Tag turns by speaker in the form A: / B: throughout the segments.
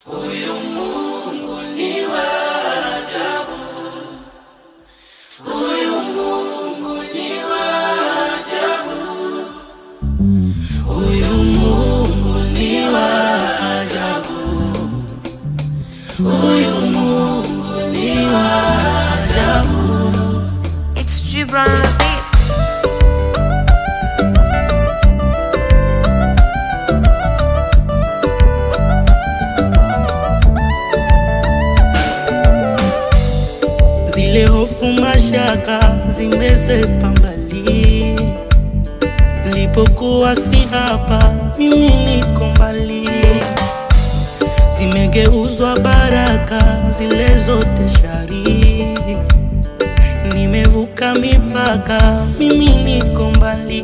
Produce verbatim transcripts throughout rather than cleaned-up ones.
A: Huyu Mungu ni wa ajabu. Huyu Mungu ni wa ajabu. Huyu Mungu ni wa ajabu. Huyu Mungu ni wa ajabu.
B: It's Gibran on the beat.
C: Zile hofu mashaka zimezepa mbali. Nilipokuwa si hapa, mimi niko mbali. Zimegeuzwa baraka zile zote shari. Nimevuka mipaka, mimi niko mbali.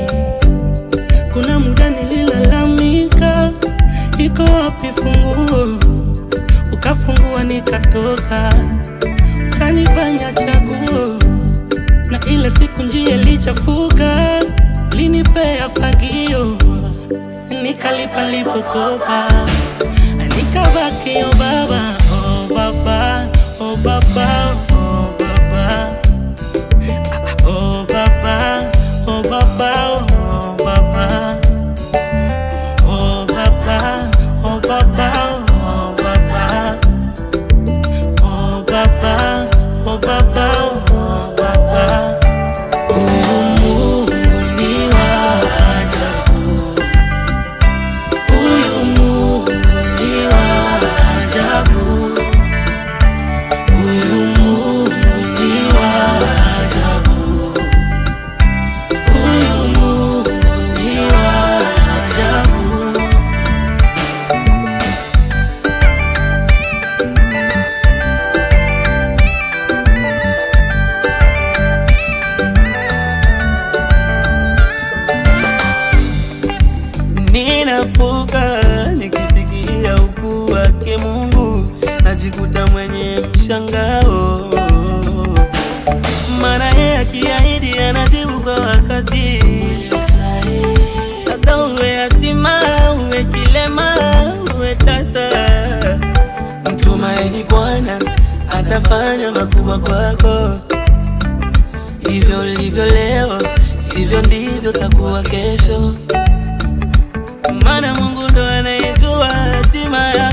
C: Kuna muda nililalamika, iko wapi funguo? Ukafungua nikatoka, kanifanya chaguo. Na ile siku njia ilichafuka, linipea fagio. Nikalipa lipokopa, nikabaki oh baba, oh baba, oh baba, oh baba, oh baba, oh baba, oh baba, oh baba, oh baba, oh baba, oh baba, oh baba, oh baba. Huyu Mungu ni wa ajabu. Huyu Mungu ni wa ajabu. Huyu Mungu ni wa ajabu. Huyu Mungu ni wa ajabu. Ninapuka nikifikiria ukuu wake Mungu, najikuta mwenye mshangao. Maana yeye akiahidi anajibu kwa wakati. Hata uwe yatima, uwe kilema, uwe tasa, mtumaini Bwana atafanya makubwa kwako. Hivyo ulivyo leo, sivyo ndivyo takuwa kesho. Maana Mungu ndo anayejua hatima.